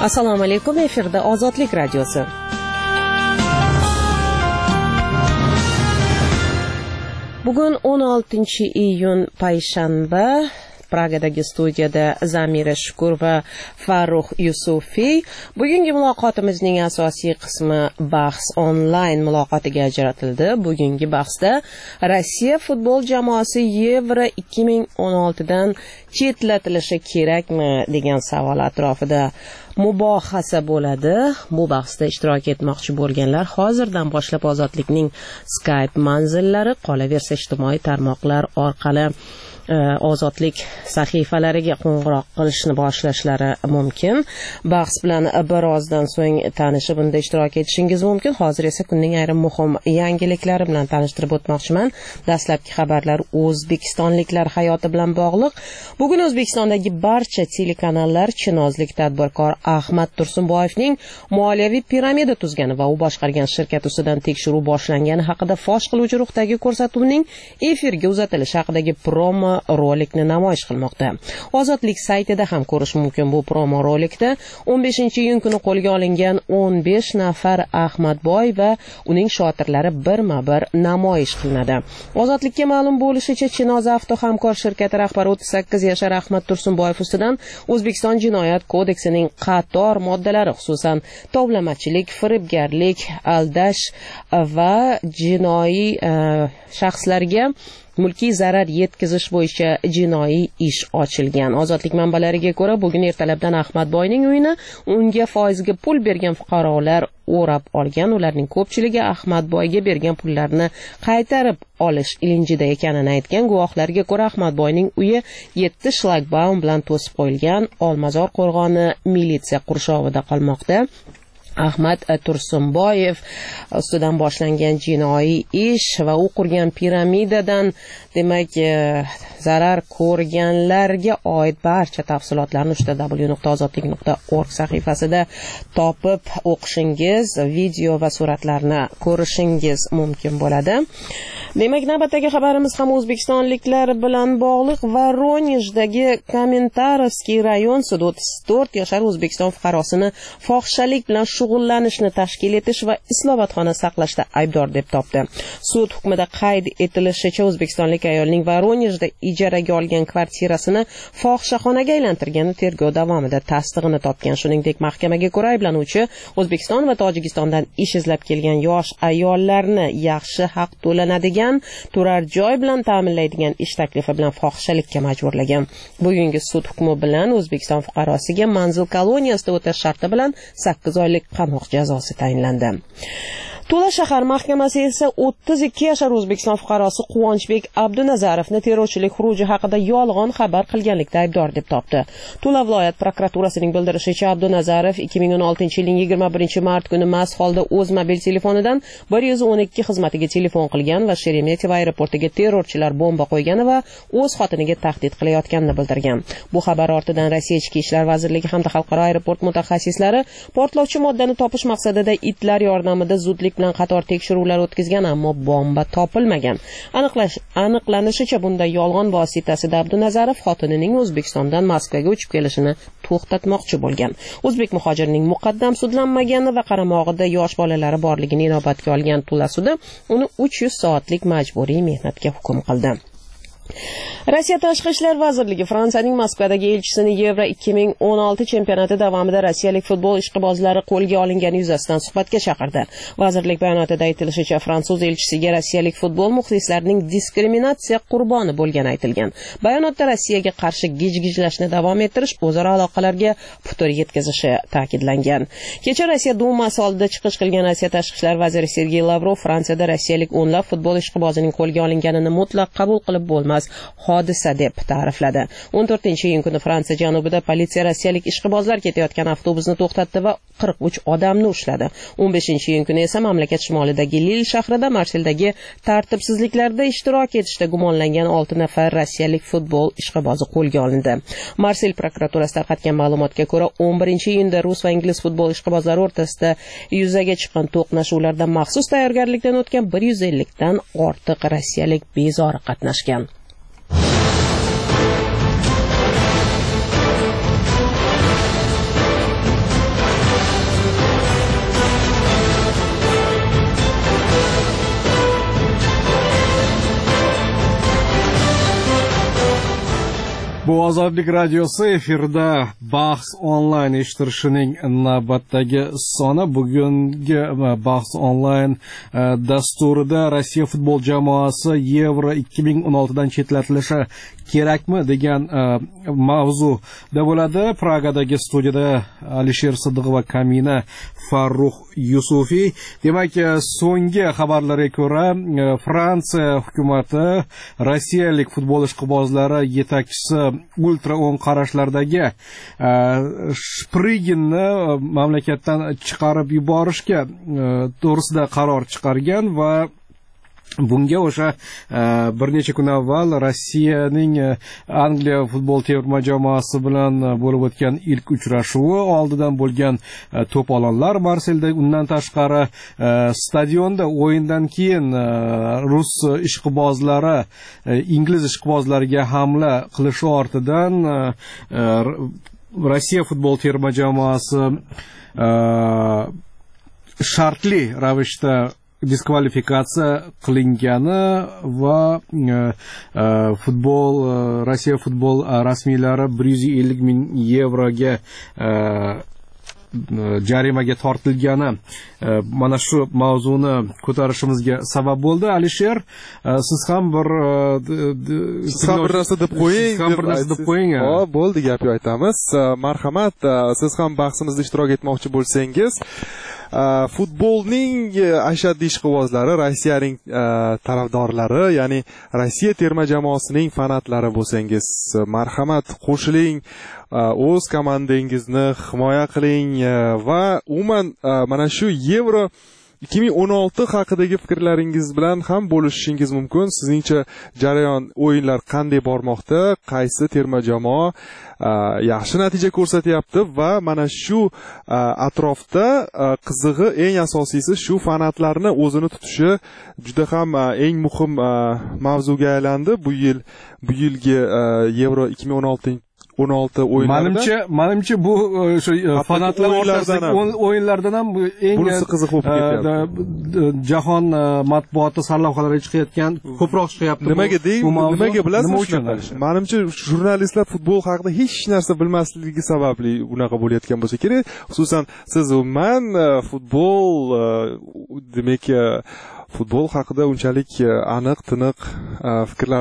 Assalomu alaykum, efirda Ozodlik radiosi. Bugun 16-iyun payshanba. Pragadagi studiyada Zamira Shukur va Farruh Yusufiy. Bugungi muloqotimizning asosiy qismi bahs onlayn muloqotiga ajratildi. Bugungi bahsda Rossiya futbol jamoasi Yevro 2016 dan chetlatilishi kerakmi degan savol atrofida mubohasa bo'ladi. Bu bahsda ishtirok etmoqchi bo'lganlar hozirdan boshlab Ozodlikning Skype manzillari, qolaversa ijtimoiy tarmoqlar orqali Ozodlik sahifalariga qo'ng'iroq qilishni boshlashlari mumkin. Bahs bilan birozdan so'ng tanishib unda ishtirok etishingiz mumkin. Hozir esa kunning ayrim muhim yangiliklari bilan tanishtirib o'tmoqchiman. Dastlabki xabarlar o'zbekistonliklar hayoti bilan bog'liq. Bugun O'zbekistondagi barcha telekanallar chinozlik tadbirkor Ahmad Tursunboyevning moliyaviy piramida tuzgani va u boshqargan shirkat ustidan tekshiruv boshlangani haqida fosh qiluvchi ruhdagi ko'rsatuvning efirga uzatilishi haqidagi promo rolikni namoyish qilmoqda. Ozodlik saytida ham ko'rish mumkin bu promo rolikda 15-iyun kuni qo'lga olingan 15 nafar Ahmadboy va uning shotirlari birma-bir namoyish qilinadi. Ozodlikka ma'lum bo'lishicha, Chinoz Avto hamkor shirkati rahbari 38 yashar Ahmad Tursunboyev ustidan O'zbekiston Jinoyat kodeksining qator moddalari, xususan tovlamachilik, firibgarlik, aldash va jinoiy shaxslarga mulkiy zarar yetkazish bo'yicha jinoiy ish ochilgan. Ozodlik manbalariga ko'ra, bugun ertalabdan Ahmadboyning uyini unga foizga pul bergan fuqarolar o'rab olgan. Ularning ko'pchiligi Ahmadboyga bergan pullarni qaytarib olish ilinjida ekanini aytgan. Guvohlarga ko'ra, Ahmadboyning uyi 7 shlagbaum bilan to'sib qo'yilgan. Olmazor qo'rg'oni militsiya qurshovida qolmoqda. Ahmad Tursunboyev ustidan boshlangan jinoiy ish va u qurgan piramidadan, demak, zarar ko'rganlarga oid barcha tafsilotlarni www.ozodlik.org sahifasida topib o'qishingiz, video va suratlarni ko'rishingiz mumkin bo'ladi. Demak, navbatdagi xabarimiz ham o'zbekistonliklar bilan bog'liq. Voronejdagi Komentarovskiy rayon sudi 34 yashar O'zbekiston fuqarosini fohishalik bilan shug'ullanishni tashkil etish va islohotxona saqlashda aybdor deb topdi. Sud hukmida qayd etilishicha, o'zbekistonlik ayolning Voronejda ijaraga olgan kvartirasini fohishaxonaga aylantirgani tergov davomida tasdig'ini topgan. Shuningdek, mahkamaga ko'ra ayblanuvchi O'zbekiston va Tojikistondan ish izlab kelgan yosh ayollarni yaxshi haq to'lanadigan turar joy bilan ta'minlaydigan ish taklifi bilan fohishalikka majburlagan. Bugungi sud hukmi bilan O'zbekiston fuqarosiga manzil koloniyasida o'tash sharti bilan 8 oylik qamoq jazosi tayinlandi. Tula shahar mahkamasi esa 32 yashar O'zbekiston fuqarosi Quvonchbek Abdunazarovni terrorchilik xuruji haqida yolg'on xabar qilganlikda aybdor deb topdi. Tula viloyat prokuraturasining bildirishicha, Abdunazarov 2016-yilning 21-mart kuni mast holda o'z mobil telefonidan 112 xizmatiga telefon qilgan va Sheremetyevo aeroportiga terrorchilar bomba qo'ygani va o'z xotiniga tahdid qilayotganini bildirgan. Bu xabar ortidan Rossiya Ichki ishlar vazirligi hamda xalqaro aeroport mutaxassislari portlovchi moddani topish maqsadida itlar yordamida zudlik bilan qator tekshiruvlar o'tkazgan, ammo bomba topilmagan. Aniqlanishicha, bunda yolg'on vositasida Abdunazarov xotinining O'zbekistondan Moskvaga uchib kelishini to'xtatmoqchi bo'lgan. O'zbek muhojirining muqaddam sudlanmagani va qaramog'ida yosh bolalari borligini inobatga olgan Tula sudi uni 300 soatlik majburiy mehnatga hukm qildi. Rossiya Tashqi ishlar vazirligi Fransiyaning Moskvadagi elchisini Yevro 2016 chempionati davomida rossiyalik futbol ishqibozlari qo'lga olingani yuzasidan suhbatga chaqirdi. Vazirlik bayonotida aytilishicha, fransuz elchisiga rossiyalik futbol muxlislarining diskriminatsiya qurboni bo'lgani aytilgan. Bayonotda Rossiyaga qarshi gijgijlashni davom ettirish, o'zaro aloqalarga putur yetkazishi ta'kidlangan. Kecha Rossiya Dumasi oldida chiqish qilgan Rossiya Tashqi ishlar vaziri Sergey Lavrov Fransiyada rossiyalik o'nlab futbol ishqibozining qo'lga olinganini mutlaq qabul qilib bo'lmas hodisa deb ta'rifladi. 14-iyun kuni Fransiya janubida politsiya rossiyalik ishqibozlar ketayotgan avtobusni to'xtatdi va 43 odamni ushladi. 15-iyun kuni esa mamlakat shimolidagi Lil shahrida Marseldagi tartibsizliklarda ishtirok etishda gumonlangan 6 nafar rossiyalik futbol ishqibozi qo'lga olindi. Marsel prokuraturasi tarqatgan ma'lumotga ko'ra, 11-iyunda rus va ingliz futbol ishqibozlari o'rtasida yuzaga chiqqan to'qnashuvlarda maxsus tayyorgarlikdan o'tgan 150 dan ortiq rossiyalik bezori qatnashgan. Bu Ozodlik radiosi efirda bahs onlayn eshittirishining navbatdagi soni. Bugungi bahs onlayn dasturida Rossiya futbol jamoasi Yevro 2016 dan chetlatilishi kerakmi degan mavzuda bo'ladi. Pragadagi studiyada Alisher Sidiq va Kamina Farruh Yusufiy. Demak, so'nggi xabarlarga ko'ra, Fransiya hukumati rossiyalik futbol ishqibozlari yetakchisi ultra o'ng qarashlardagi Shpriginni mamlakatdan chiqarib yuborishga to'g'risida qaror chiqargan va bunga o'sha bir necha kun avval Rossiyaning Angliya futbol terma jamoasi bilan bo'lib o'tgan ilk uchrashuvi oldidan bo'lgan to'polonlar Marselda, undan tashqari stadionda o'yindan keyin rus ishqibozlari ingliz ishqibozlariga hamla qilishi ortidan Rossiya futbol terma jamoasi shartli ravishda diskvalifikatsiya qilingani va Rossiya futbol rasmiylari 150 ming yevroga jarimaga tortilgani mana shu mavzuni ko'tarishimizga sabab bo'ldi. Alisher, siz ham bir narsa deb qo'ying. Bo'ldi, gap aytamiz. Marhamat, siz ham bahsimizda ishtirok etmoqchi bo'lsangiz, futbolning ashaddiy ishqibozlari, Rossiyaning tarafdorlari, ya'ni Rossiya terma jamoasining fanatlari bo'lsangiz, marhamat, qo'shiling, o'z komandangizni himoya qiling va umuman mana shu Yevro 2016 haqidagi fikrlaringiz bilan ham bo'lishishingiz mumkin. Sizningcha jarayon, o'yinlar qanday bormoqda, qaysi terma jamoa yaxshi natija ko'rsatyapti va mana shu atrofda qizig'i, eng asosiysi shu fanatlarni o'zini tutishi juda ham eng muhim mavzuga aylandi bu yilgi Yevro 2016 o'yinlarida. Menimcha bu o'sha fanatlar o'rtasidagi o'yinlardan ham eng qiziq bo'lib ketyapti. Jahon matbuoti sarlavhalariga chiqayotgan ko'proq chiqyapti. Nimaga bilasizmi? Menimcha jurnalistlar futbol haqida hech narsa bilmasligi sababli unaqa bo'layotgan bo'lsa kerak. Xususan siz man futbol demak futbol haqida unchalik aniq tiniq fikrlar